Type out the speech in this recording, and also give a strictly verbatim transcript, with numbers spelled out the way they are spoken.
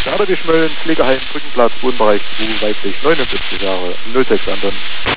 Adergeschmollen, Pflegeheim, Brückenplatz, Wohnbereich zwei, weiblich, neunundsiebzig Jahre, null sechs Anton.